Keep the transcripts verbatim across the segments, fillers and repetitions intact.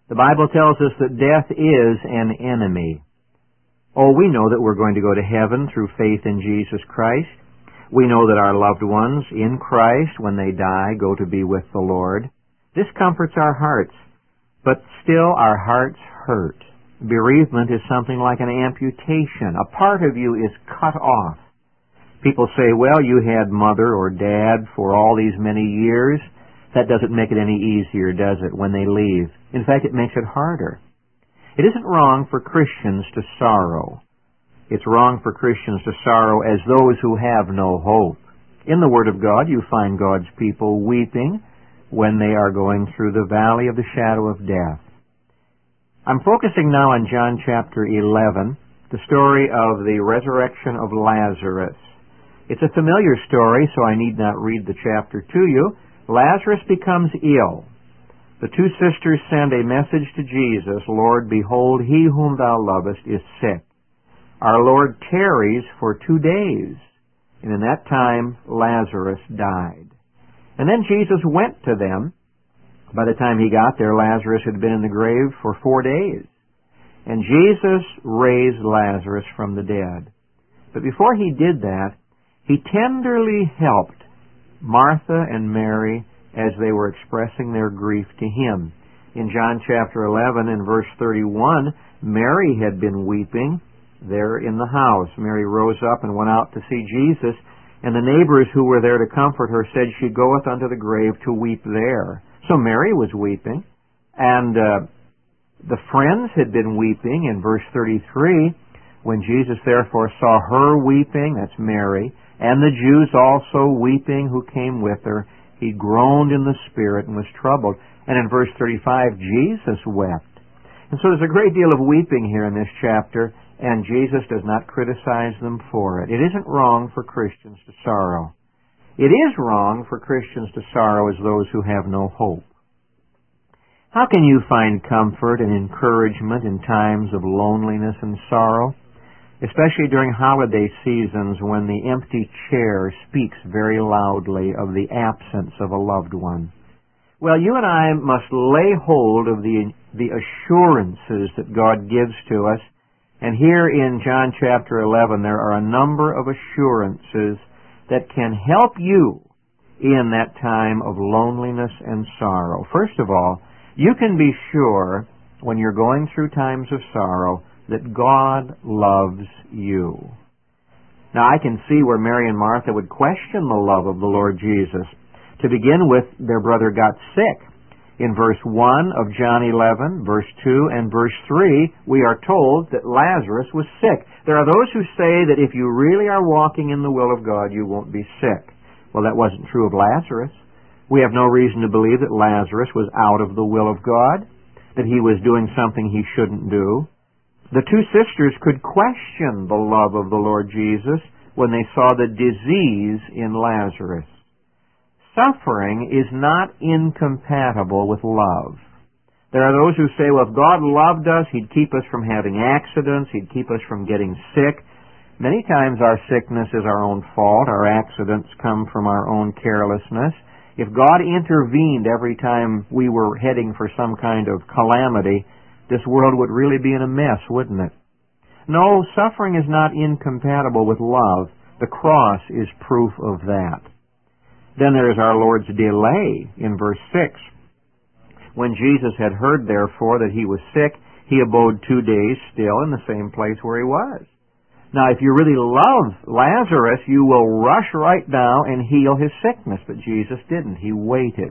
The Bible tells us that death is an enemy. Oh, we know that we're going to go to heaven through faith in Jesus Christ. We know that our loved ones in Christ, when they die, go to be with the Lord. This comforts our hearts, but still our hearts hurt. Bereavement is something like an amputation. A part of you is cut off. People say, well, you had mother or dad for all these many years. That doesn't make it any easier, does it, when they leave? In fact, it makes it harder. It isn't wrong for Christians to sorrow. It's wrong for Christians to sorrow as those who have no hope. In the Word of God, you find God's people weeping when they are going through the valley of the shadow of death. I'm focusing now on John chapter eleven, the story of the resurrection of Lazarus. It's a familiar story, so I need not read the chapter to you. Lazarus becomes ill. The two sisters send a message to Jesus, Lord, behold, he whom thou lovest is sick. Our Lord tarries for two days, and in that time Lazarus died. And then Jesus went to them. By the time he got there, Lazarus had been in the grave for four days. And Jesus raised Lazarus from the dead. But before he did that, he tenderly helped Martha and Mary as they were expressing their grief to him. In John chapter eleven and verse thirty-one, Mary had been weeping there in the house. Mary rose up and went out to see Jesus, and the neighbors who were there to comfort her said, she goeth unto the grave to weep there. So Mary was weeping, and uh, the friends had been weeping in verse thirty-three. When Jesus therefore saw her weeping, that's Mary, and the Jews also weeping who came with her, he groaned in the spirit and was troubled. And in verse thirty-five, Jesus wept. And so there's a great deal of weeping here in this chapter, and Jesus does not criticize them for it. It isn't wrong for Christians to sorrow. It is wrong for Christians to sorrow as those who have no hope. How can you find comfort and encouragement in times of loneliness and sorrow? Especially during holiday seasons when the empty chair speaks very loudly of the absence of a loved one. Well, you and I must lay hold of the, the assurances that God gives to us. And here in John chapter eleven, there are a number of assurances that can help you in that time of loneliness and sorrow. First of all, you can be sure when you're going through times of sorrow that God loves you. Now, I can see where Mary and Martha would question the love of the Lord Jesus. To begin with, their brother got sick. In verse one of John eleven, verse two, and verse three, we are told that Lazarus was sick. There are those who say that if you really are walking in the will of God, you won't be sick. Well, that wasn't true of Lazarus. We have no reason to believe that Lazarus was out of the will of God, that he was doing something he shouldn't do. The two sisters could question the love of the Lord Jesus when they saw the disease in Lazarus. Suffering is not incompatible with love. There are those who say, well, if God loved us, He'd keep us from having accidents, He'd keep us from getting sick. Many times our sickness is our own fault. Our accidents come from our own carelessness. If God intervened every time we were heading for some kind of calamity, this world would really be in a mess, wouldn't it? No, suffering is not incompatible with love. The cross is proof of that. Then there is our Lord's delay in verse six. When Jesus had heard, therefore, that he was sick, he abode two days still in the same place where he was. Now, if you really love Lazarus, you will rush right down and heal his sickness, but Jesus didn't. He waited.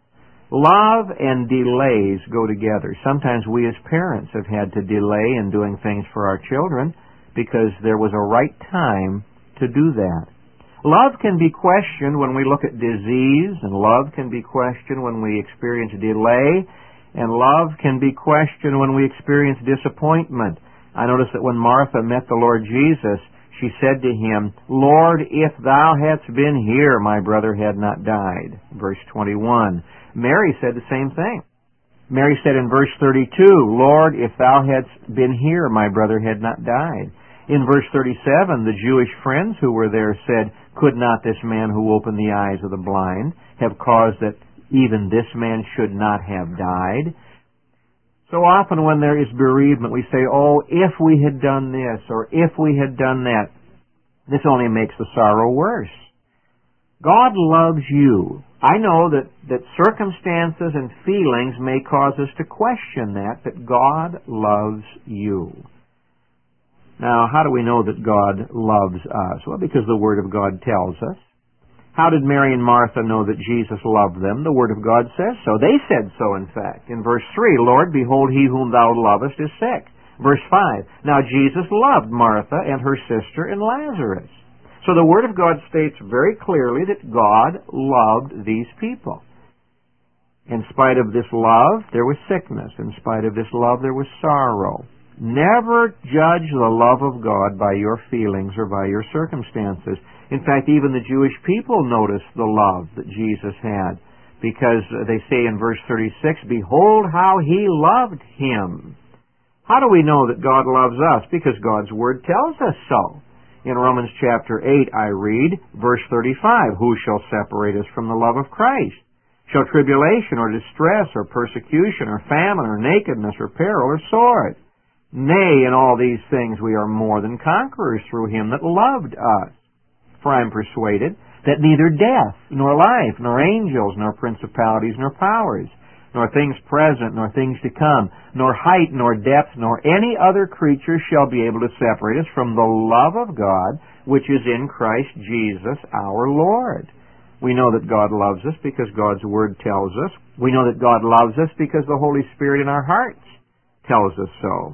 Love and delays go together. Sometimes we as parents have had to delay in doing things for our children because there was a right time to do that. Love can be questioned when we look at disease, and love can be questioned when we experience delay, and love can be questioned when we experience disappointment. I notice that when Martha met the Lord Jesus, she said to him, Lord, if thou hadst been here, my brother had not died. Verse twenty-one. Mary said the same thing. Mary said in verse thirty-two, Lord, if thou hadst been here, my brother had not died. In verse thirty-seven, the Jewish friends who were there said, could not this man who opened the eyes of the blind have caused that even this man should not have died? So often when there is bereavement, we say, oh, if we had done this, or if we had done that. This only makes the sorrow worse. God loves you. I know that, that circumstances and feelings may cause us to question that, but God loves you. Now, how do we know that God loves us? Well, because the Word of God tells us. How did Mary and Martha know that Jesus loved them? The Word of God says so. They said so, in fact. In verse three, Lord, behold, he whom thou lovest is sick. Verse five, now Jesus loved Martha and her sister and Lazarus. So the Word of God states very clearly that God loved these people. In spite of this love, there was sickness. In spite of this love, there was sorrow. Never judge the love of God by your feelings or by your circumstances. In fact, even the Jewish people noticed the love that Jesus had, because they say in verse thirty-six, behold how he loved him. How do we know that God loves us? Because God's Word tells us so. In Romans chapter eight, I read, verse thirty-five, who shall separate us from the love of Christ? Shall tribulation or distress or persecution or famine or nakedness or peril or sword? Nay, in all these things we are more than conquerors through him that loved us. For I am persuaded that neither death, nor life, nor angels, nor principalities, nor powers, nor things present, nor things to come, nor height, nor depth, nor any other creature shall be able to separate us from the love of God, which is in Christ Jesus our Lord. We know that God loves us because God's Word tells us. We know that God loves us because the Holy Spirit in our hearts tells us so.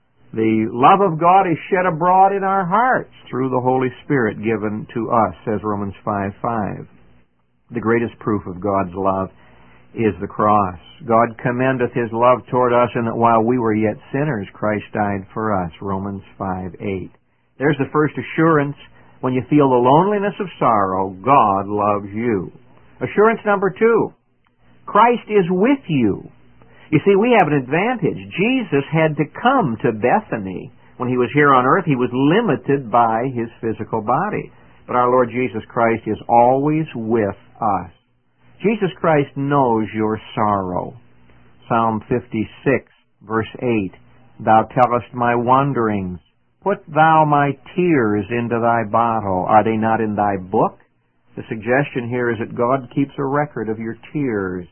The love of God is shed abroad in our hearts through the Holy Spirit given to us, says Romans five five. The greatest proof of God's love is the cross. God commendeth his love toward us in that while we were yet sinners, Christ died for us, Romans five eight. There's the first assurance. When you feel the loneliness of sorrow, God loves you. Assurance number two, Christ is with you. You see, we have an advantage. Jesus had to come to Bethany. When he was here on earth, he was limited by his physical body. But our Lord Jesus Christ is always with us. Jesus Christ knows your sorrow. Psalm fifty-six, verse eight, thou tellest my wanderings. Put thou my tears into thy bottle. Are they not in thy book? The suggestion here is that God keeps a record of your tears.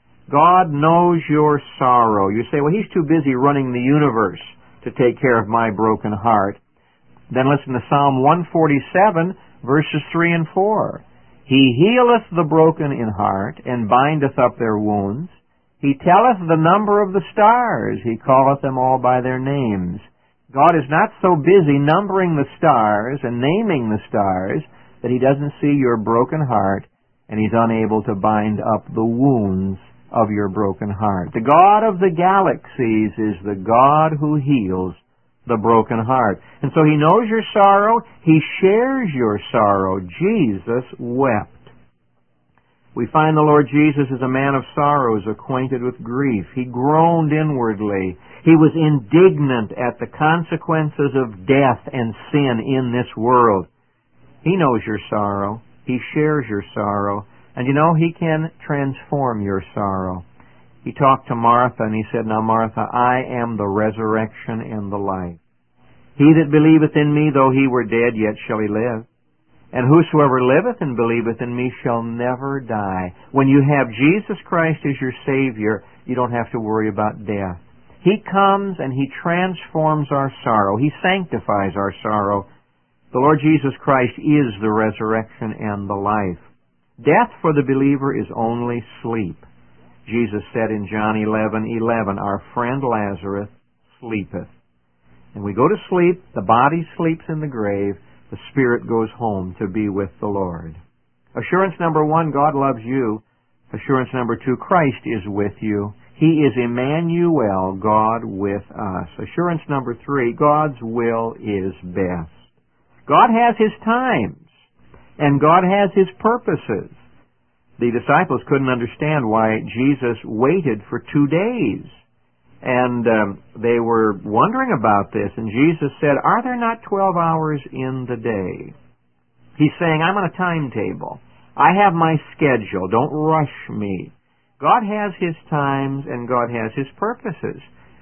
God knows your sorrow. You say, well, he's too busy running the universe to take care of my broken heart. Then listen to Psalm one forty-seven, verses three and four. He healeth the broken in heart, and bindeth up their wounds. He telleth the number of the stars. He calleth them all by their names. God is not so busy numbering the stars and naming the stars that he doesn't see your broken heart, and he's unable to bind up the wounds of your broken heart. The God of the galaxies is the God who heals the broken heart. And so he knows your sorrow. He shares your sorrow. Jesus wept. We find the Lord Jesus is a man of sorrows, acquainted with grief. He groaned inwardly. He was indignant at the consequences of death and sin in this world. He knows your sorrow. He shares your sorrow. And you know, he can transform your sorrow. He talked to Martha and he said, now Martha, I am the resurrection and the life. He that believeth in me, though he were dead, yet shall he live. And whosoever liveth and believeth in me shall never die. When you have Jesus Christ as your Savior, you don't have to worry about death. He comes and he transforms our sorrow. He sanctifies our sorrow. The Lord Jesus Christ is the resurrection and the life. Death for the believer is only sleep. Jesus said in John eleven eleven, our friend Lazarus sleepeth. And we go to sleep, the body sleeps in the grave, the spirit goes home to be with the Lord. Assurance number one, God loves you. Assurance number two, Christ is with you. He is Emmanuel, God with us. Assurance number three, God's will is best. God has his times, and God has his purposes. The disciples couldn't understand why Jesus waited for two days. And um, they were wondering about this, and Jesus said, are there not twelve hours in the day? He's saying, I'm on a timetable. I have my schedule. Don't rush me. God has his times, and God has his purposes.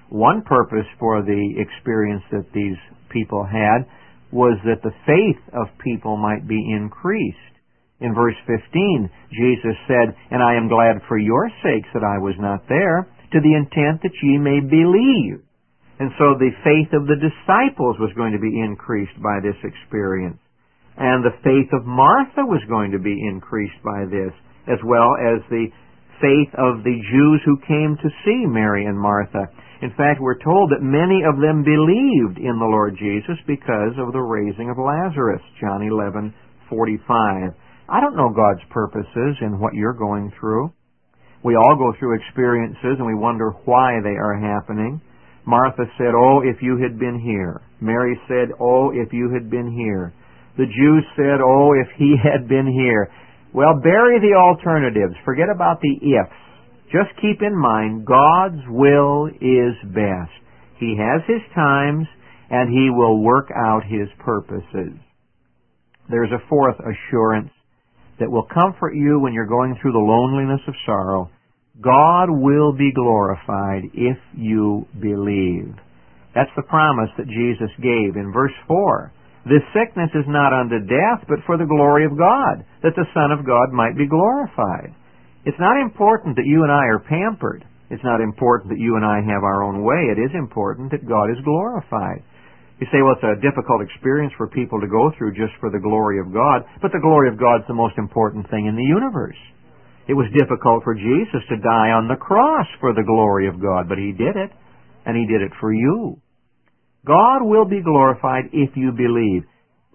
One purpose for the experience that these people had was that the faith of people might be increased. In verse fifteen, Jesus said, "And I am glad for your sakes that I was not there, to the intent that ye may believe." And so the faith of the disciples was going to be increased by this experience. And the faith of Martha was going to be increased by this, as well as the faith of the Jews who came to see Mary and Martha. In fact, we're told that many of them believed in the Lord Jesus because of the raising of Lazarus, John eleven forty-five. I don't know God's purposes in what you're going through. We all go through experiences and we wonder why they are happening. Martha said, "Oh, if you had been here." Mary said, "Oh, if you had been here." The Jews said, "Oh, if he had been here." Well, bury the alternatives. Forget about the ifs. Just keep in mind, God's will is best. He has His times, and He will work out His purposes. There's a fourth assurance that will comfort you when you're going through the loneliness of sorrow. God will be glorified if you believe. That's the promise that Jesus gave in verse four. "This sickness is not unto death, but for the glory of God, that the Son of God might be glorified." It's not important that you and I are pampered. It's not important that you and I have our own way. It is important that God is glorified. You say, well, it's a difficult experience for people to go through just for the glory of God, but the glory of God is the most important thing in the universe. It was difficult for Jesus to die on the cross for the glory of God, but He did it, and He did it for you. God will be glorified if you believe.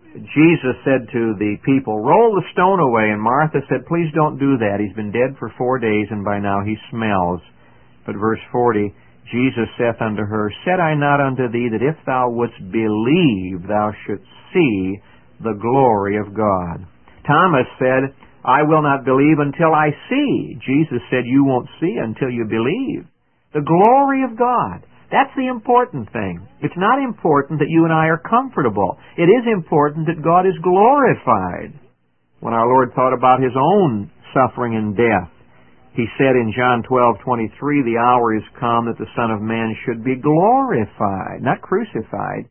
Jesus said to the people, "Roll the stone away," and Martha said, "Please don't do that. He's been dead for four days, and by now he smells." But verse forty, "Jesus saith unto her, Said I not unto thee that if thou wouldst believe, thou shouldst see the glory of God?" Thomas said, "I will not believe until I see." Jesus said, "You won't see until you believe." The glory of God. That's the important thing. It's not important that you and I are comfortable. It is important that God is glorified. When our Lord thought about His own suffering and death, He said in John twelve twenty-three, "The hour is come that the Son of Man should be glorified," not crucified,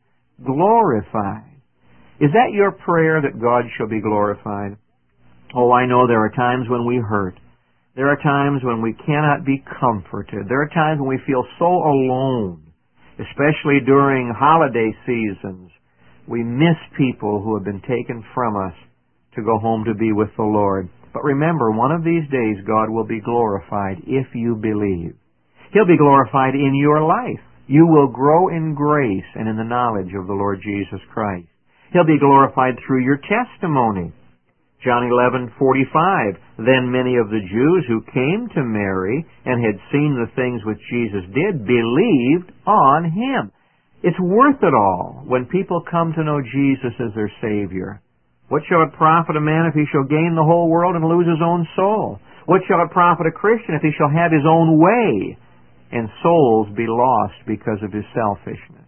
glorified. Is that your prayer, that God shall be glorified? Oh, I know there are times when we hurt. There are times when we cannot be comforted. There are times when we feel so alone, especially during holiday seasons. We miss people who have been taken from us to go home to be with the Lord. But remember, one of these days God will be glorified if you believe. He'll be glorified in your life. You will grow in grace and in the knowledge of the Lord Jesus Christ. He'll be glorified through your testimony. John eleven forty-five, "Then many of the Jews who came to Mary and had seen the things which Jesus did believed on Him." It's worth it all when people come to know Jesus as their Savior. What shall it profit a man if he shall gain the whole world and lose his own soul? What shall it profit a Christian if he shall have his own way and souls be lost because of his selfishness?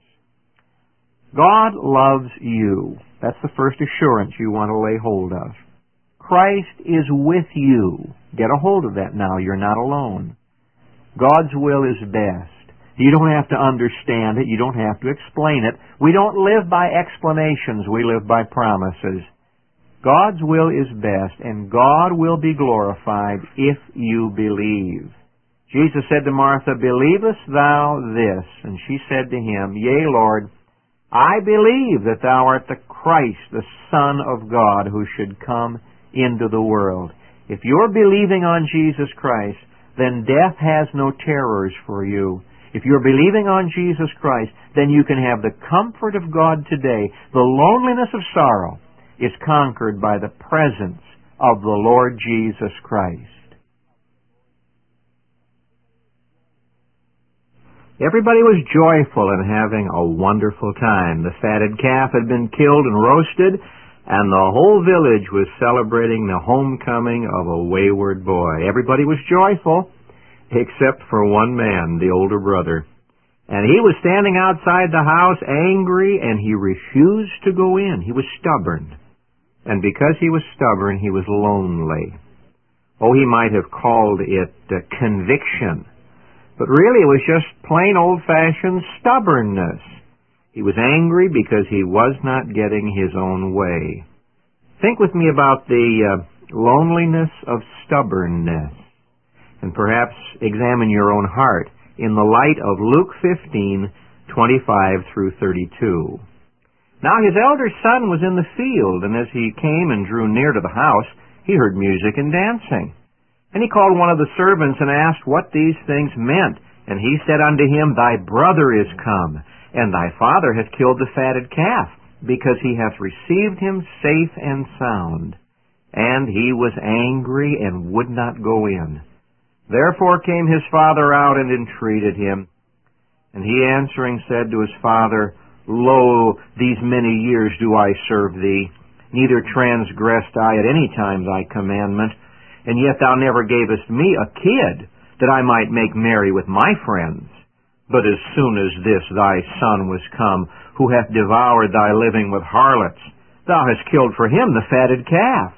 God loves you. That's the first assurance you want to lay hold of. Christ is with you. Get a hold of that now. You're not alone. God's will is best. You don't have to understand it. You don't have to explain it. We don't live by explanations. We live by promises. God's will is best, and God will be glorified if you believe. Jesus said to Martha, "Believest thou this?" And she said to Him, "Yea, Lord, I believe that thou art the Christ, the Son of God, who should come into the world." If you're believing on Jesus Christ, then death has no terrors for you. If you're believing on Jesus Christ, then you can have the comfort of God today. The loneliness of sorrow is conquered by the presence of the Lord Jesus Christ. Everybody was joyful and having a wonderful time. The fatted calf had been killed and roasted, and the whole village was celebrating the homecoming of a wayward boy. Everybody was joyful, except for one man, the older brother. And he was standing outside the house angry, and he refused to go in. He was stubborn. And because he was stubborn, he was lonely. Oh, he might have called it uh, conviction. But really it was just plain old-fashioned stubbornness. He was angry because he was not getting his own way. Think with me about the uh, loneliness of stubbornness, and perhaps examine your own heart in the light of Luke fifteen, twenty-five through thirty-two. Now his elder son was in the field, and as he came and drew near to the house, he heard music and dancing. And he called one of the servants and asked what these things meant. And he said unto him, Thy brother is come, and thy father hath killed the fatted calf, because he hath received him safe and sound. And he was angry and would not go in. Therefore came his father out and entreated him. And he answering said to his father, Lo, these many years do I serve thee, neither transgressed I at any time thy commandment, and yet thou never gavest me a kid, that I might make merry with my friends. But as soon as this thy son was come, who hath devoured thy living with harlots, thou hast killed for him the fatted calf.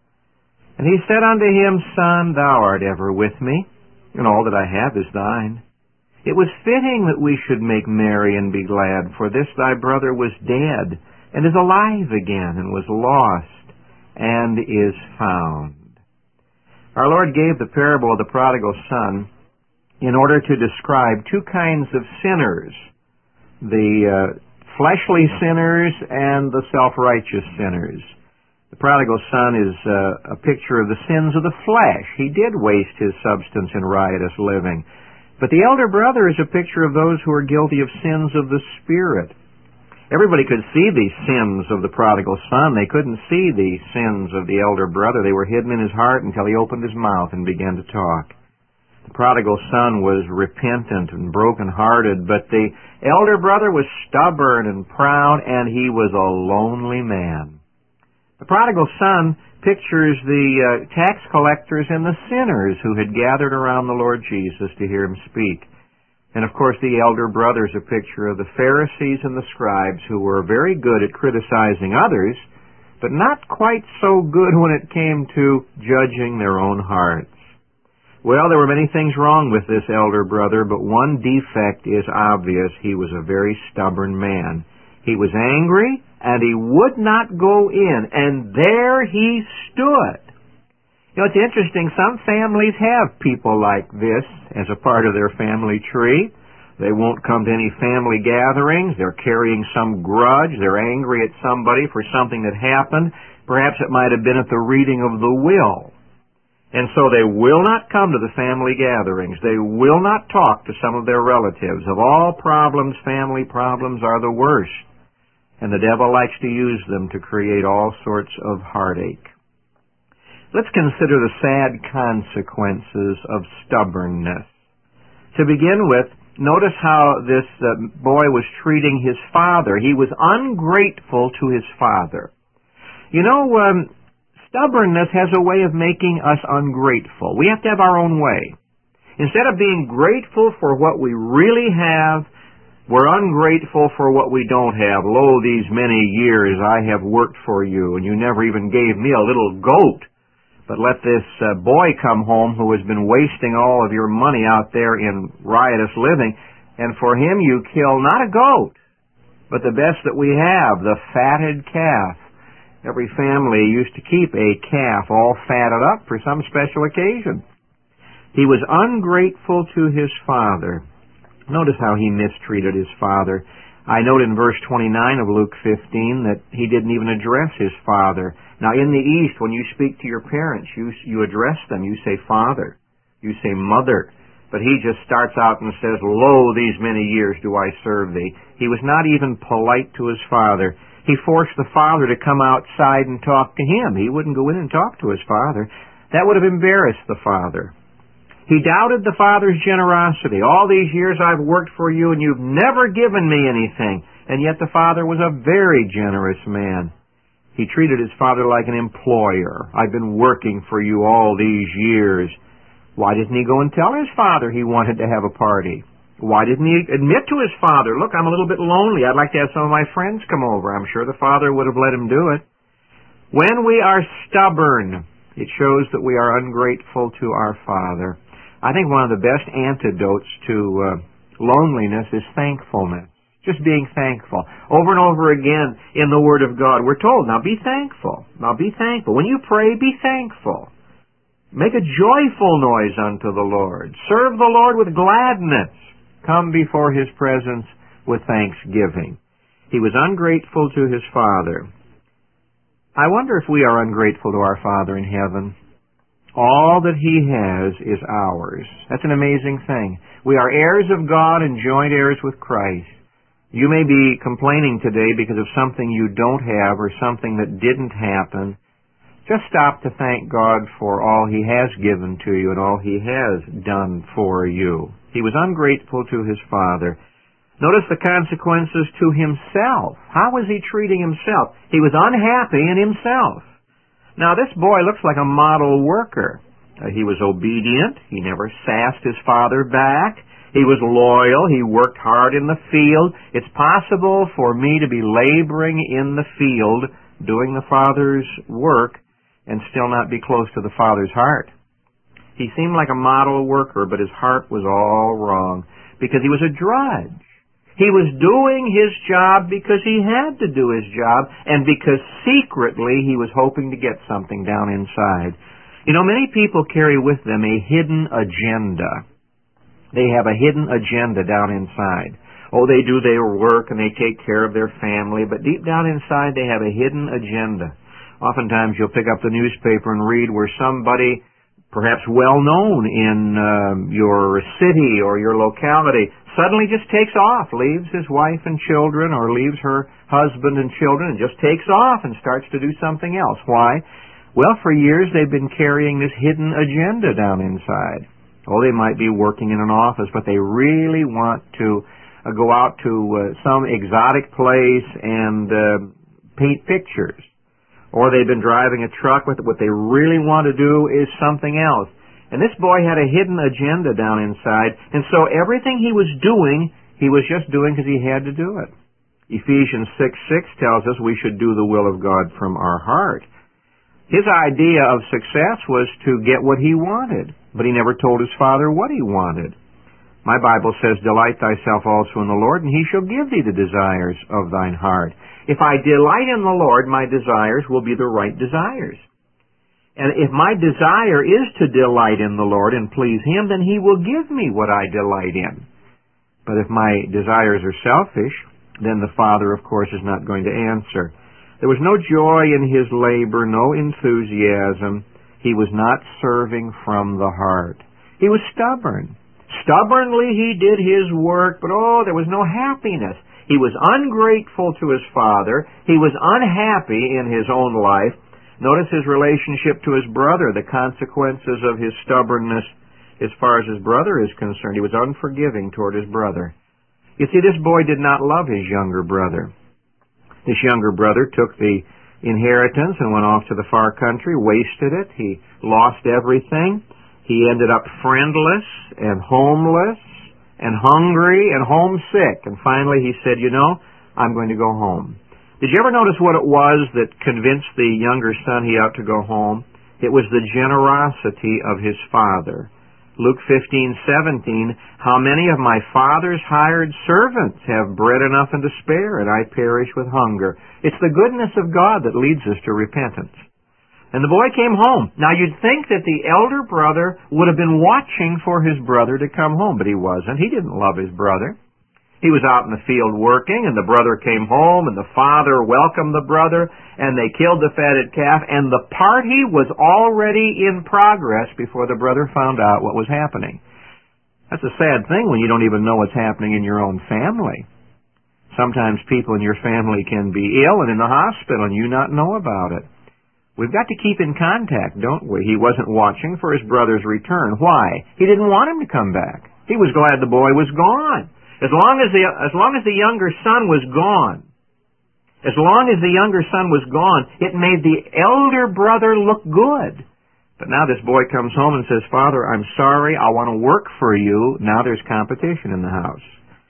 And he said unto him, Son, thou art ever with me, and all that I have is thine. It was fitting that we should make merry and be glad, for this thy brother was dead, and is alive again, and was lost, and is found. Our Lord gave the parable of the prodigal son in order to describe two kinds of sinners, the uh, fleshly sinners and the self-righteous sinners. The prodigal son is uh, a picture of the sins of the flesh. He did waste his substance in riotous living. But the elder brother is a picture of those who are guilty of sins of the Spirit. Everybody could see the sins of the prodigal son. They couldn't see the sins of the elder brother. They were hidden in his heart until he opened his mouth and began to talk. The prodigal son was repentant and broken-hearted, but the elder brother was stubborn and proud, and he was a lonely man. The prodigal son pictures the uh, tax collectors and the sinners who had gathered around the Lord Jesus to hear him speak. And of course the elder brother is a picture of the Pharisees and the scribes who were very good at criticizing others, but not quite so good when it came to judging their own hearts. Well, there were many things wrong with this elder brother, but one defect is obvious. He was a very stubborn man. He was angry, and he would not go in, and there he stood. You know, it's interesting, some families have people like this as a part of their family tree. They won't come to any family gatherings. They're carrying some grudge. They're angry at somebody for something that happened. Perhaps it might have been at the reading of the will. And so they will not come to the family gatherings. They will not talk to some of their relatives. Of all problems, family problems are the worst. And the devil likes to use them to create all sorts of heartache. Let's consider the sad consequences of stubbornness. To begin with, notice how this uh, boy was treating his father. He was ungrateful to his father. You know, um, stubbornness has a way of making us ungrateful. We have to have our own way. Instead of being grateful for what we really have, we're ungrateful for what we don't have. Lo, these many years I have worked for you, and you never even gave me a little goat. But let this uh, boy come home who has been wasting all of your money out there in riotous living, and for him you kill not a goat, but the best that we have, the fatted calf. Every family used to keep a calf all fatted up for some special occasion. He was ungrateful to his father. Notice how he mistreated his father. I note in verse twenty-nine of Luke fifteen that he didn't even address his father. Now in the East, when you speak to your parents, you, you address them. You say father. You say mother. But he just starts out and says, Lo, these many years do I serve thee. He was not even polite to his father. He forced the father to come outside and talk to him. He wouldn't go in and talk to his father. That would have embarrassed the father. He doubted the father's generosity. All these years I've worked for you and you've never given me anything. And yet the father was a very generous man. He treated his father like an employer. I've been working for you all these years. Why didn't he go and tell his father he wanted to have a party? Why didn't he admit to his father, look, I'm a little bit lonely. I'd like to have some of my friends come over. I'm sure the father would have let him do it. When we are stubborn, it shows that we are ungrateful to our Father. I think one of the best antidotes to uh, loneliness is thankfulness. Just being thankful. Over and over again in the Word of God, we're told, now be thankful. Now be thankful. When you pray, be thankful. Make a joyful noise unto the Lord. Serve the Lord with gladness. Come before His presence with thanksgiving. He was ungrateful to His Father. I wonder if we are ungrateful to our Father in heaven. All that He has is ours. That's an amazing thing. We are heirs of God and joint heirs with Christ. You may be complaining today because of something you don't have or something that didn't happen. Just stop to thank God for all He has given to you and all He has done for you. He was ungrateful to His Father. Notice the consequences to Himself. How was He treating Himself? He was unhappy in Himself. Now, this boy looks like a model worker. Uh, he was obedient. He never sassed his father back. He was loyal. He worked hard in the field. It's possible for me to be laboring in the field, doing the Father's work, and still not be close to the Father's heart. He seemed like a model worker, but his heart was all wrong because he was a drudge. He was doing his job because he had to do his job and because secretly he was hoping to get something down inside. You know, many people carry with them a hidden agenda. They have a hidden agenda down inside. Oh, they do their work and they take care of their family, but deep down inside they have a hidden agenda. Oftentimes you'll pick up the newspaper and read where somebody, perhaps well known in uh, your city or your locality, suddenly just takes off, leaves his wife and children or leaves her husband and children and just takes off and starts to do something else. Why? Well, for years they've been carrying this hidden agenda down inside. Oh, they might be working in an office, but they really want to uh, go out to uh, some exotic place and uh, paint pictures. Or they've been driving a truck, but what they really want to do is something else. And this boy had a hidden agenda down inside, and so everything he was doing, he was just doing because he had to do it. Ephesians six six tells us we should do the will of God from our heart. His idea of success was to get what he wanted, but he never told his father what he wanted. My Bible says, delight thyself also in the Lord, and He shall give thee the desires of thine heart. If I delight in the Lord, my desires will be the right desires. And if my desire is to delight in the Lord and please Him, then He will give me what I delight in. But if my desires are selfish, then the Father, of course, is not going to answer. There was no joy in his labor, no enthusiasm. He was not serving from the heart. He was stubborn. Stubbornly he did his work, but oh, there was no happiness. He was ungrateful to his father. He was unhappy in his own life. Notice his relationship to his brother, the consequences of his stubbornness as far as his brother is concerned. He was unforgiving toward his brother. You see, this boy did not love his younger brother. This younger brother took the inheritance and went off to the far country, wasted it. He lost everything. He ended up friendless and homeless and hungry and homesick. And finally he said, you know, I'm going to go home. Did you ever notice what it was that convinced the younger son he ought to go home? It was the generosity of his father. Luke fifteen seventeen, how many of my father's hired servants have bread enough and to spare, and I perish with hunger? It's the goodness of God that leads us to repentance. And the boy came home. Now you'd think that the elder brother would have been watching for his brother to come home, but he wasn't. He didn't love his brother. He was out in the field working, and the brother came home, and the father welcomed the brother, and they killed the fatted calf, and the party was already in progress before the brother found out what was happening. That's a sad thing when you don't even know what's happening in your own family. Sometimes people in your family can be ill and in the hospital, and you not know about it. We've got to keep in contact, don't we? He wasn't watching for his brother's return. Why? He didn't want him to come back. He was glad the boy was gone. As long as the, as long as the younger son was gone, as long as the younger son was gone, it made the elder brother look good. But now this boy comes home and says, Father, I'm sorry, I want to work for you. Now there's competition in the house.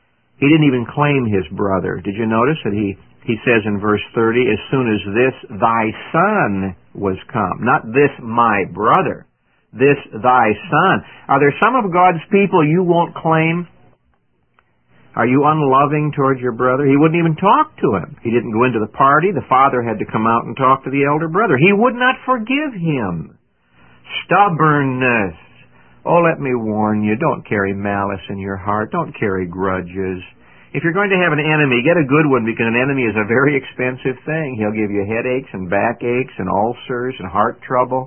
He didn't even claim his brother. Did you notice that he, he says in verse thirty, as soon as this thy son was come, not this my brother. this thy son. Are there some of God's people you won't claim? Are you unloving towards your brother? He wouldn't even talk to him. He didn't go into the party. The father had to come out and talk to the elder brother. He would not forgive him. Stubbornness. Oh, let me warn you, don't carry malice in your heart. Don't carry grudges. If you're going to have an enemy, get a good one, because an enemy is a very expensive thing. He'll give you headaches and backaches and ulcers and heart trouble.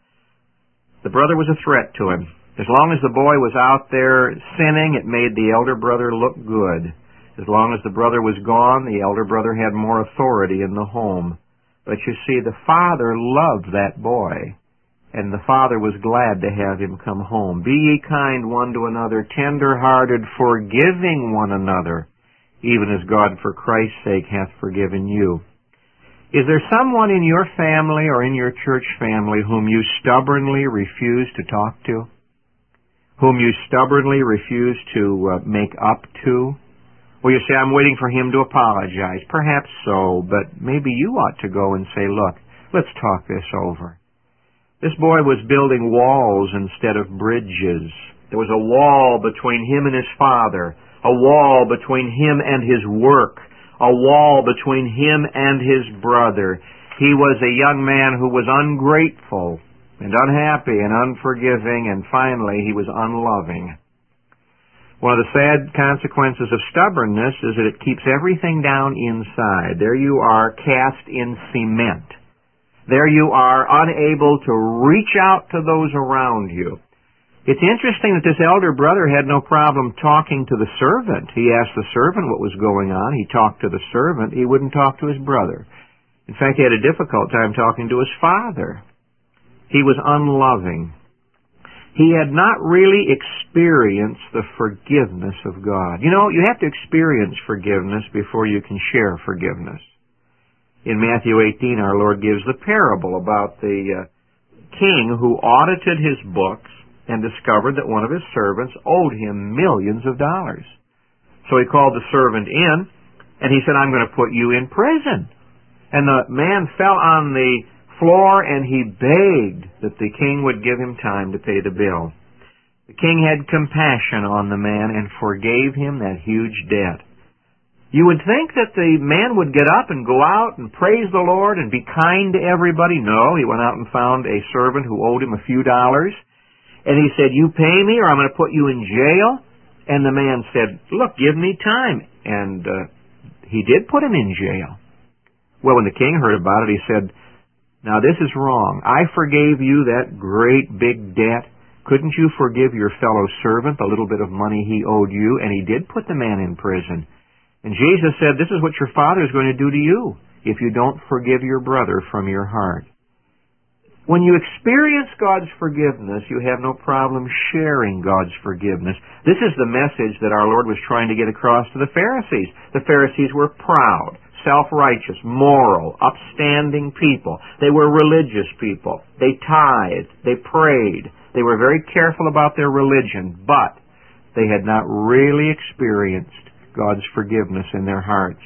The brother was a threat to him. As long as the boy was out there sinning, it made the elder brother look good. As long as the brother was gone, the elder brother had more authority in the home. But you see, the father loved that boy, and the father was glad to have him come home. Be ye kind one to another, tender-hearted, forgiving one another, even as God for Christ's sake hath forgiven you. Is there someone in your family or in your church family whom you stubbornly refuse to talk to? Whom you stubbornly refuse to uh, make up to? Well, you say, I'm waiting for him to apologize. Perhaps so, but maybe you ought to go and say, look, let's talk this over. This boy was building walls instead of bridges. There was a wall between him and his father, a wall between him and his work, a wall between him and his brother. He was a young man who was ungrateful and unhappy and unforgiving, and finally he was unloving. One of the sad consequences of stubbornness is that it keeps everything down inside. There you are, cast in cement. There you are, unable to reach out to those around you. It's interesting that this elder brother had no problem talking to the servant. He asked the servant what was going on. He talked to the servant. He wouldn't talk to his brother. In fact, he had a difficult time talking to his father. He was unloving. He had not really experienced the forgiveness of God. You know, you have to experience forgiveness before you can share forgiveness. In Matthew eighteen, our Lord gives the parable about the uh, king who audited his books and discovered that one of his servants owed him millions of dollars. So he called the servant in, and he said, I'm going to put you in prison. And the man fell on the floor, and he begged that the king would give him time to pay the bill. The king had compassion on the man and forgave him that huge debt. You would think that the man would get up and go out and praise the Lord and be kind to everybody. No, he went out and found a servant who owed him a few dollars, and he said, you pay me or I'm going to put you in jail. And the man said, look, give me time. And uh, he did put him in jail. Well, when the king heard about it, he said, now this is wrong. I forgave you that great big debt. Couldn't you forgive your fellow servant the little bit of money he owed you? And he did put the man in prison. And Jesus said, this is what your Father is going to do to you if you don't forgive your brother from your heart. When you experience God's forgiveness, you have no problem sharing God's forgiveness. This is the message that our Lord was trying to get across to the Pharisees. The Pharisees were proud, self-righteous, moral, upstanding people. They were religious people. They tithed. They prayed. They were very careful about their religion, but they had not really experienced God's forgiveness in their hearts.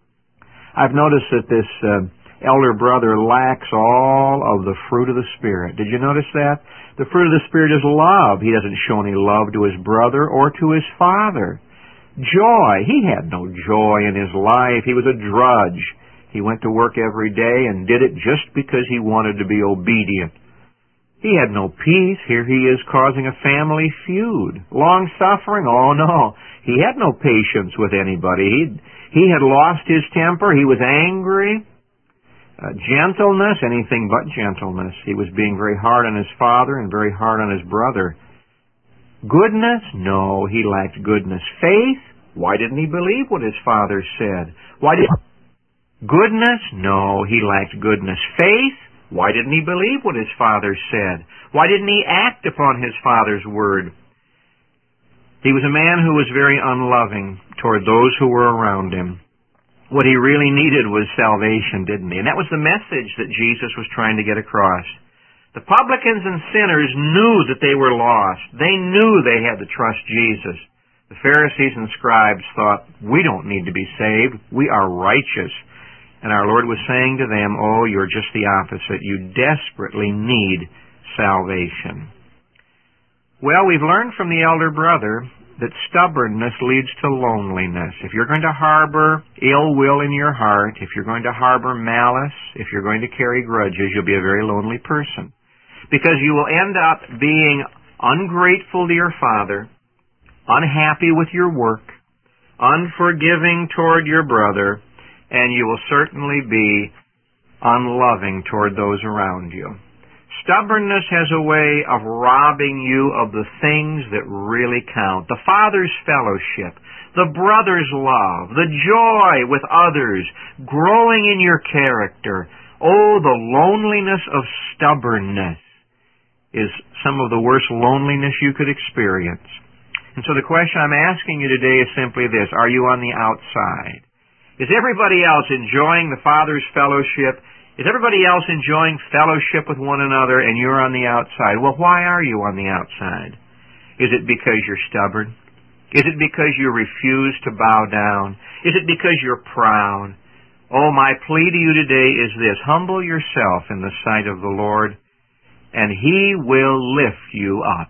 I've noticed that this uh, elder brother lacks all of the fruit of the Spirit. Did you notice that? The fruit of the Spirit is love. He doesn't show any love to his brother or to his father. Joy. He had no joy in his life. He was a drudge. He went to work every day and did it just because he wanted to be obedient. He had no peace. Here he is causing a family feud. Long-suffering? Oh, no. He had no patience with anybody. He'd, he had lost his temper. He was angry. Uh, gentleness? Anything but gentleness. He was being very hard on his father and very hard on his brother. Goodness? No, he lacked goodness. Faith? Why didn't he believe what his father said? Why did... Goodness? No, he lacked goodness. Faith? Why didn't he believe what his father said? Why didn't he act upon his father's word? He was a man who was very unloving toward those who were around him. What he really needed was salvation, didn't he? And that was the message that Jesus was trying to get across. The publicans and sinners knew that they were lost. They knew they had to trust Jesus. The Pharisees and scribes thought, we don't need to be saved. We are righteous. And our Lord was saying to them, oh, you're just the opposite. You desperately need salvation. Well, we've learned from the elder brother that stubbornness leads to loneliness. If you're going to harbor ill will in your heart, if you're going to harbor malice, if you're going to carry grudges, you'll be a very lonely person. Because you will end up being ungrateful to your Father, unhappy with your work, unforgiving toward your brother, and you will certainly be unloving toward those around you. Stubbornness has a way of robbing you of the things that really count. The Father's fellowship, the brother's love, the joy with others, growing in your character. Oh, the loneliness of stubbornness is some of the worst loneliness you could experience. And so the question I'm asking you today is simply this: are you on the outside? Is everybody else enjoying the Father's fellowship? Is everybody else enjoying fellowship with one another and you're on the outside? Well, why are you on the outside? Is it because you're stubborn? Is it because you refuse to bow down? Is it because you're proud? Oh, my plea to you today is this: humble yourself in the sight of the Lord, and He will lift you up.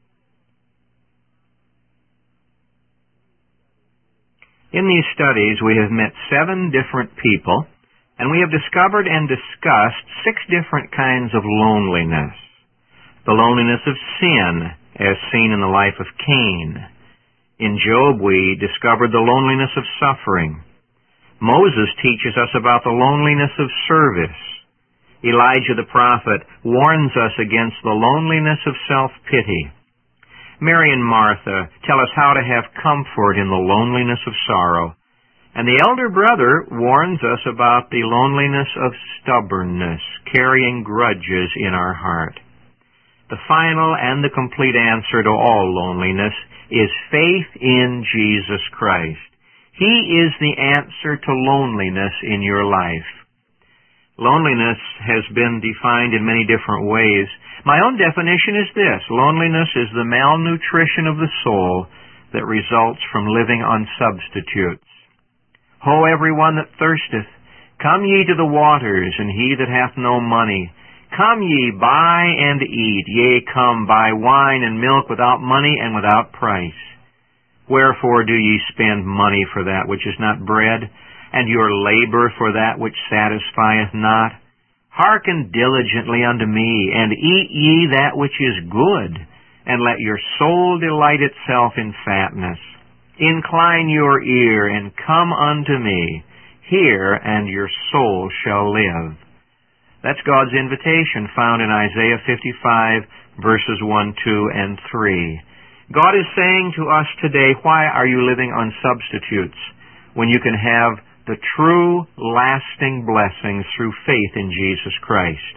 In these studies, we have met seven different people, and we have discovered and discussed six different kinds of loneliness. The loneliness of sin, as seen in the life of Cain. In Job, we discovered the loneliness of suffering. Moses teaches us about the loneliness of service. Elijah the prophet warns us against the loneliness of self-pity. Mary and Martha tell us how to have comfort in the loneliness of sorrow. And the elder brother warns us about the loneliness of stubbornness, carrying grudges in our heart. The final and the complete answer to all loneliness is faith in Jesus Christ. He is the answer to loneliness in your life. Loneliness has been defined in many different ways. My own definition is this: loneliness is the malnutrition of the soul that results from living on substitutes. Ho, everyone that thirsteth, come ye to the waters, and he that hath no money, come ye, buy and eat, yea, come, buy wine and milk without money and without price. Wherefore do ye spend money for that which is not bread, and your labor for that which satisfieth not? Hearken diligently unto me, and eat ye that which is good, and let your soul delight itself in fatness. Incline your ear, and come unto me. Hear, and your soul shall live. That's God's invitation found in Isaiah fifty-five, verses one, two, and three. God is saying to us today, why are you living on substitutes when you can have the true, lasting blessings through faith in Jesus Christ?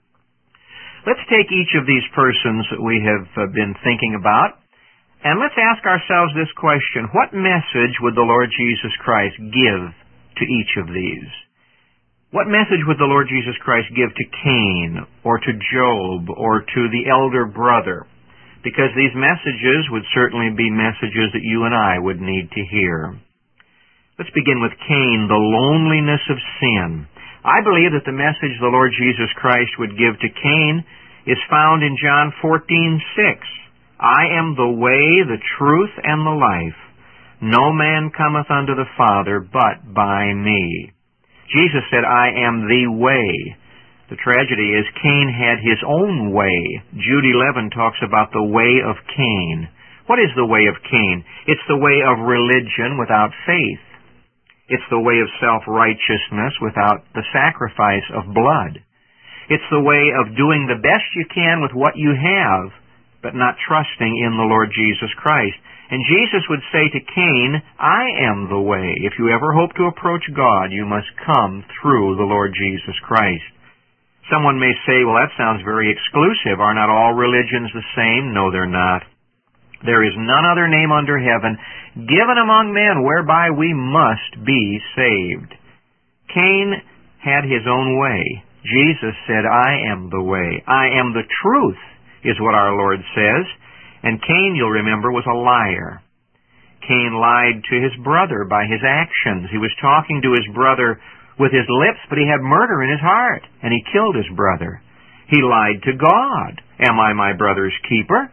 Let's take each of these persons that we have been thinking about, and let's ask ourselves this question: what message would the Lord Jesus Christ give to each of these? What message would the Lord Jesus Christ give to Cain, or to Job, or to the elder brother? Because these messages would certainly be messages that you and I would need to hear. Let's begin with Cain, the loneliness of sin. I believe that the message the Lord Jesus Christ would give to Cain is found in John fourteen six. I am the way, the truth, and the life. No man cometh unto the Father but by me. Jesus said, I am the way. The tragedy is Cain had his own way. Jude eleven talks about the way of Cain. What is the way of Cain? It's the way of religion without faith. It's the way of self-righteousness without the sacrifice of blood. It's the way of doing the best you can with what you have, but not trusting in the Lord Jesus Christ. And Jesus would say to Cain, I am the way. If you ever hope to approach God, you must come through the Lord Jesus Christ. Someone may say, well, that sounds very exclusive. Are not all religions the same? No, they're not. There is none other name under heaven given among men whereby we must be saved. Cain had his own way. Jesus said, I am the way. I am the truth, is what our Lord says. And Cain, you'll remember, was a liar. Cain lied to his brother by his actions. He was talking to his brother with his lips, but he had murder in his heart, and he killed his brother. He lied to God. Am I my brother's keeper?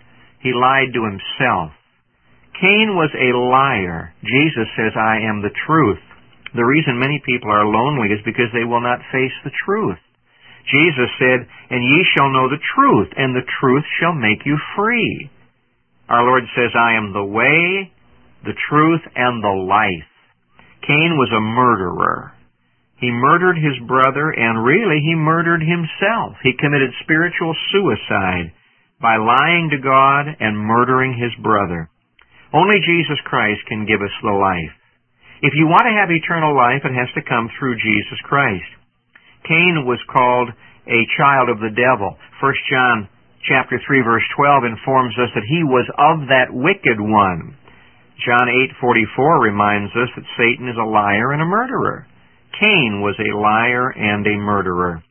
He lied to himself. Cain was a liar. Jesus says, I am the truth. The reason many people are lonely is because they will not face the truth. Jesus said, and ye shall know the truth, and the truth shall make you free. Our Lord says, I am the way, the truth, and the life. Cain was a murderer. He murdered his brother, and really he murdered himself. He committed spiritual suicide by lying to God and murdering his brother. Only Jesus Christ can give us the life. If you want to have eternal life, it has to come through Jesus Christ. Cain was called a child of the devil. First John chapter three, verse twelve informs us that he was of that wicked one. John eight forty-four reminds us that Satan is a liar and a murderer. Cain was a liar and a murderer.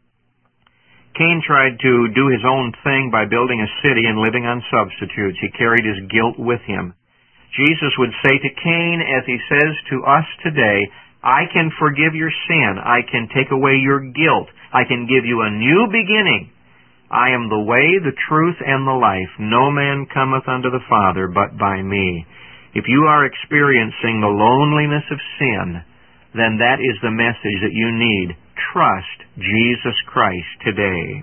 Cain tried to do his own thing by building a city and living on substitutes. He carried his guilt with him. Jesus would say to Cain, as he says to us today, I can forgive your sin. I can take away your guilt. I can give you a new beginning. I am the way, the truth, and the life. No man cometh unto the Father but by me. If you are experiencing the loneliness of sin, then that is the message that you need. Trust Jesus Christ today.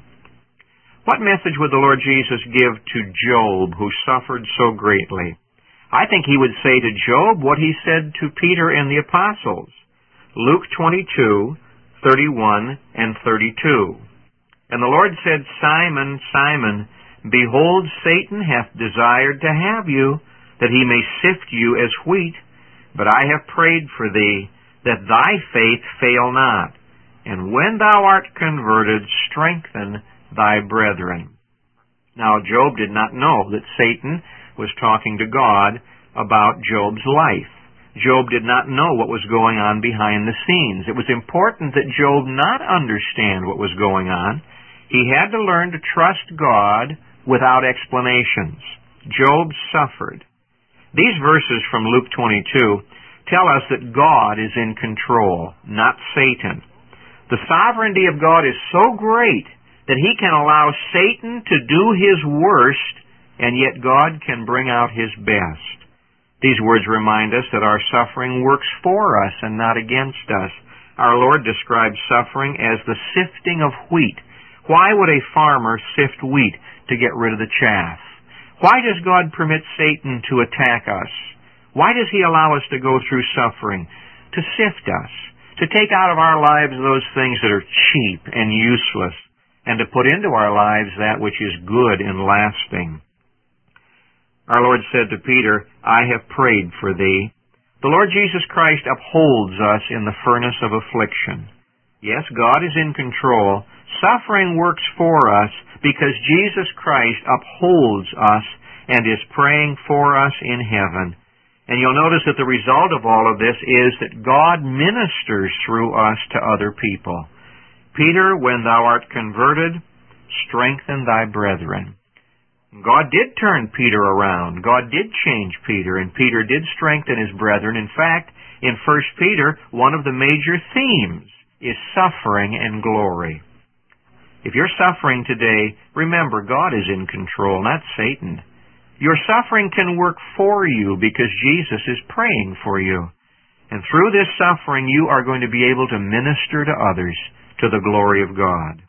What message would the Lord Jesus give to Job, who suffered so greatly? I think he would say to Job what he said to Peter and the apostles. Luke twenty-two, thirty-one and thirty-two. And the Lord said, Simon, Simon, behold, Satan hath desired to have you, that he may sift you as wheat. But I have prayed for thee, that thy faith fail not. And when thou art converted, strengthen thy brethren. Now Job did not know that Satan was talking to God about Job's life. Job did not know what was going on behind the scenes. It was important that Job not understand what was going on. He had to learn to trust God without explanations. Job suffered. These verses from Luke twenty-two tell us that God is in control, not Satan. The sovereignty of God is so great that He can allow Satan to do his worst, and yet God can bring out His best. These words remind us that our suffering works for us and not against us. Our Lord describes suffering as the sifting of wheat. Why would a farmer sift wheat to get rid of the chaff? Why does God permit Satan to attack us? Why does He allow us to go through suffering? To sift us, to take out of our lives those things that are cheap and useless, and to put into our lives that which is good and lasting. Our Lord said to Peter, I have prayed for thee. The Lord Jesus Christ upholds us in the furnace of affliction. Yes, God is in control. Suffering works for us because Jesus Christ upholds us and is praying for us in heaven. And you'll notice that the result of all of this is that God ministers through us to other people. Peter, when thou art converted, strengthen thy brethren. God did turn Peter around. God did change Peter, and Peter did strengthen his brethren. In fact, in First Peter, one of the major themes is suffering and glory. If you're suffering today, remember God is in control, not Satan. Your suffering can work for you because Jesus is praying for you. And through this suffering, you are going to be able to minister to others to the glory of God.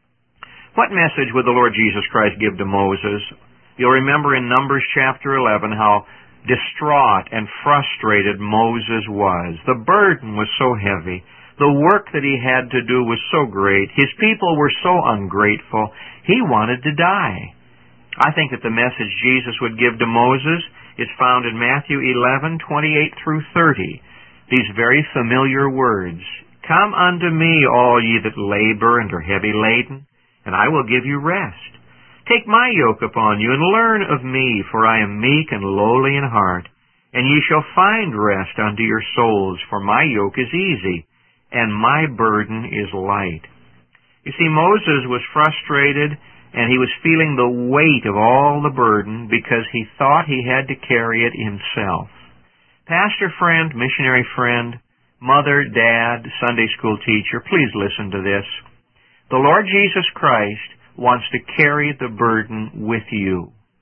What message would the Lord Jesus Christ give to Moses? You'll remember in Numbers chapter eleven how distraught and frustrated Moses was. The burden was so heavy. The work that he had to do was so great. His people were so ungrateful. He wanted to die. I think that the message Jesus would give to Moses is found in Matthew eleven, twenty-eight through thirty. These very familiar words, Come unto me, all ye that labor and are heavy laden, and I will give you rest. Take my yoke upon you, and learn of me, for I am meek and lowly in heart, and ye shall find rest unto your souls, for my yoke is easy, and my burden is light. You see, Moses was frustrated, and he was feeling the weight of all the burden because he thought he had to carry it himself. Pastor friend, missionary friend, mother, dad, Sunday school teacher, please listen to this. The Lord Jesus Christ wants to carry the burden with you.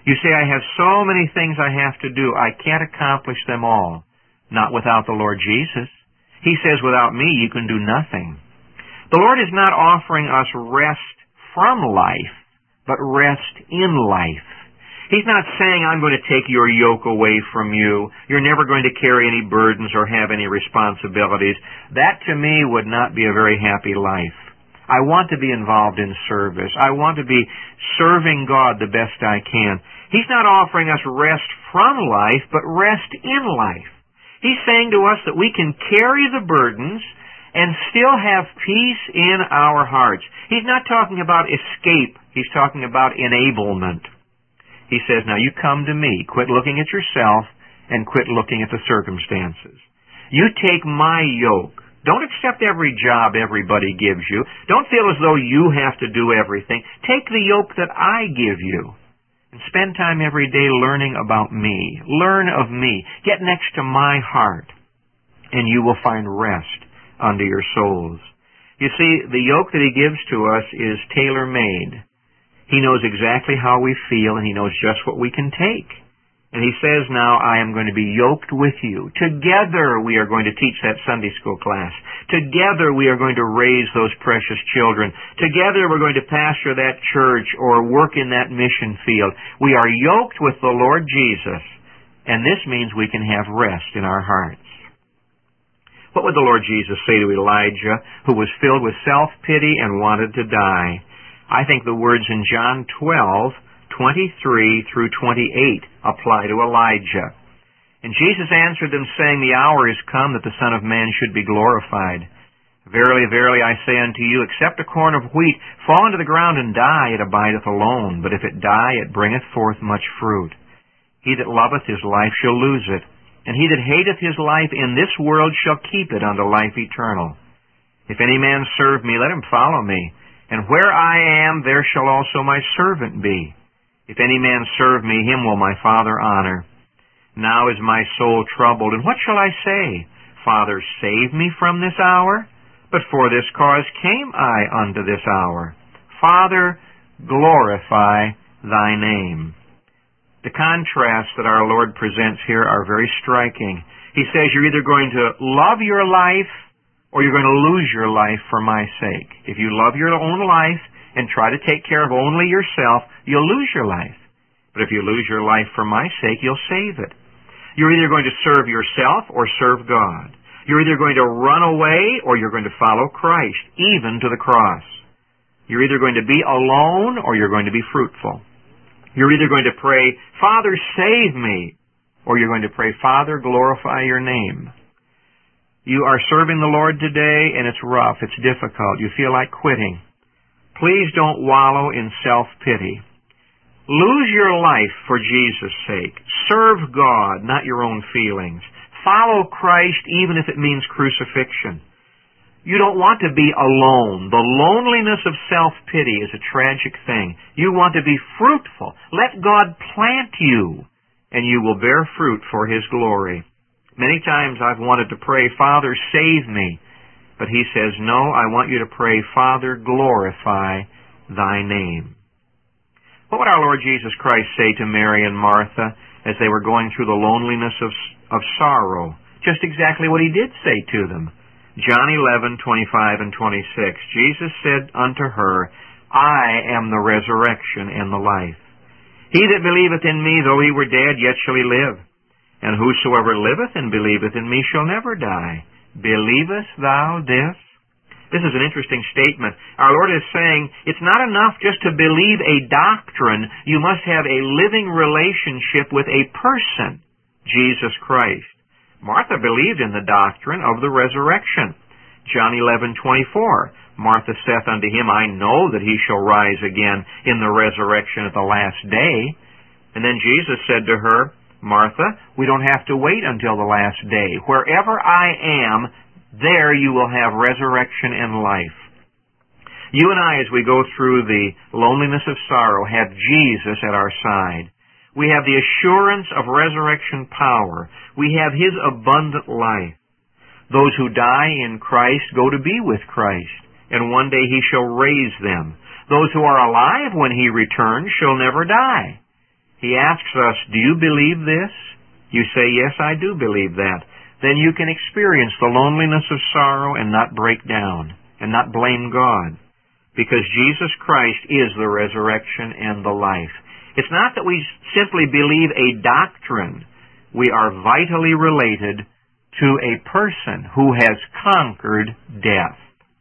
You say, I have so many things I have to do. I can't accomplish them all. Not without the Lord Jesus. He says, without me, you can do nothing. The Lord is not offering us rest from life, but rest in life. He's not saying, I'm going to take your yoke away from you. You're never going to carry any burdens or have any responsibilities. That, to me, would not be a very happy life. I want to be involved in service. I want to be serving God the best I can. He's not offering us rest from life, but rest in life. He's saying to us that we can carry the burdens and still have peace in our hearts. He's not talking about escape. He's talking about enablement. He says, now you come to me. Quit looking at yourself and quit looking at the circumstances. You take my yoke. Don't accept every job everybody gives you. Don't feel as though you have to do everything. Take the yoke that I give you. And spend time every day learning about me. Learn of me. Get next to my heart. And you will find rest unto your souls. You see, the yoke that He gives to us is tailor-made. He knows exactly how we feel, and He knows just what we can take. And He says now, I am going to be yoked with you. Together we are going to teach that Sunday school class. Together we are going to raise those precious children. Together we're going to pastor that church or work in that mission field. We are yoked with the Lord Jesus, and this means we can have rest in our hearts. What would the Lord Jesus say to Elijah, who was filled with self-pity and wanted to die? I think the words in John twelve, twenty-three through twenty-eight apply to Elijah. And Jesus answered them, saying, the hour is come that the Son of Man should be glorified. Verily, verily, I say unto you, except a corn of wheat fall into the ground and die, it abideth alone. But if it die, it bringeth forth much fruit. He that loveth his life shall lose it, and he that hateth his life in this world shall keep it unto life eternal. If any man serve me, let him follow me. And where I am, there shall also my servant be. If any man serve me, him will my Father honor. Now is my soul troubled, and what shall I say? Father, save me from this hour? But for this cause came I unto this hour. Father, glorify thy name. The contrasts that our Lord presents here are very striking. He says you're either going to love your life or you're going to lose your life for my sake. If you love your own life and try to take care of only yourself, you'll lose your life. But if you lose your life for my sake, you'll save it. You're either going to serve yourself or serve God. You're either going to run away or you're going to follow Christ, even to the cross. You're either going to be alone or you're going to be fruitful. You're either going to pray, Father, save me, or you're going to pray, Father, glorify your name. You are serving the Lord today, and it's rough, it's difficult, you feel like quitting. Please don't wallow in self-pity. Lose your life for Jesus' sake. Serve God, not your own feelings. Follow Christ, even if it means crucifixion. You don't want to be alone. The loneliness of self-pity is a tragic thing. You want to be fruitful. Let God plant you, and you will bear fruit for His glory. Many times I've wanted to pray, Father, save me. But He says, no, I want you to pray, Father, glorify thy name. What would our Lord Jesus Christ say to Mary and Martha as they were going through the loneliness of, of sorrow? Just exactly what He did say to them. John eleven, twenty-five and twenty-six. Jesus said unto her, I am the resurrection and the life. He that believeth in me, though he were dead, yet shall he live. And whosoever liveth and believeth in me shall never die. Believest thou this? This is an interesting statement. Our Lord is saying, it's not enough just to believe a doctrine. You must have a living relationship with a person, Jesus Christ. Martha believed in the doctrine of the resurrection. John eleven, twenty-four. Martha saith unto him, I know that he shall rise again in the resurrection at the last day. And then Jesus said to her, Martha, we don't have to wait until the last day. Wherever I am, there you will have resurrection and life. You and I, as we go through the loneliness of sorrow, have Jesus at our side. We have the assurance of resurrection power. We have His abundant life. Those who die in Christ go to be with Christ, and one day He shall raise them. Those who are alive when He returns shall never die. He asks us, do you believe this? You say, yes, I do believe that. Then you can experience the loneliness of sorrow and not break down and not blame God, because Jesus Christ is the resurrection and the life. It's not that we simply believe a doctrine. We are vitally related to a person who has conquered death.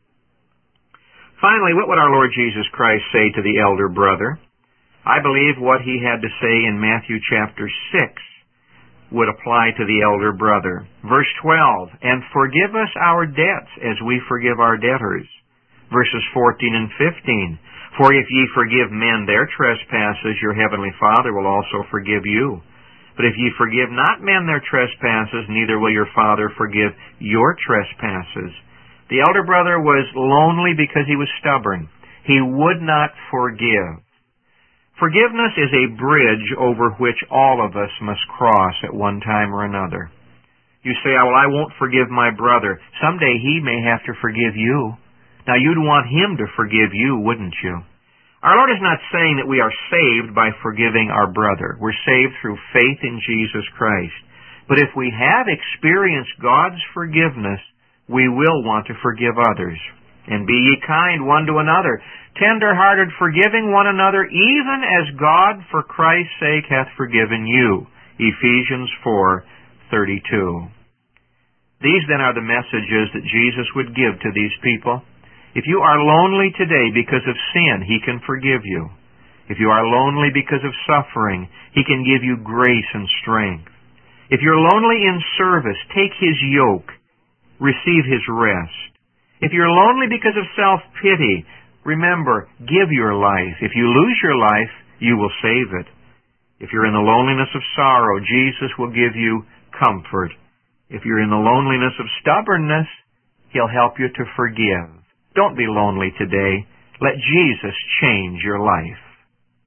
Finally, what would our Lord Jesus Christ say to the elder brother? I believe what he had to say in Matthew chapter six would apply to the elder brother. Verse twelve, and forgive us our debts as we forgive our debtors. Verses fourteen and fifteen, for if ye forgive men their trespasses, your heavenly Father will also forgive you. But if ye forgive not men their trespasses, neither will your Father forgive your trespasses. The elder brother was lonely because he was stubborn. He would not forgive. Forgiveness is a bridge over which all of us must cross at one time or another. You say, oh, well, I won't forgive my brother. Someday he may have to forgive you. Now, you'd want him to forgive you, wouldn't you? Our Lord is not saying that we are saved by forgiving our brother. We're saved through faith in Jesus Christ. But if we have experienced God's forgiveness, we will want to forgive others. And be ye kind one to another, tender-hearted, forgiving one another, even as God for Christ's sake hath forgiven you. Ephesians four thirty-two. These then are the messages that Jesus would give to these people. If you are lonely today because of sin, He can forgive you. If you are lonely because of suffering, He can give you grace and strength. If you're lonely in service, take His yoke. Receive His rest. If you're lonely because of self-pity, remember, give your life. If you lose your life, you will save it. If you're in the loneliness of sorrow, Jesus will give you comfort. If you're in the loneliness of stubbornness, He'll help you to forgive. Don't be lonely today. Let Jesus change your life.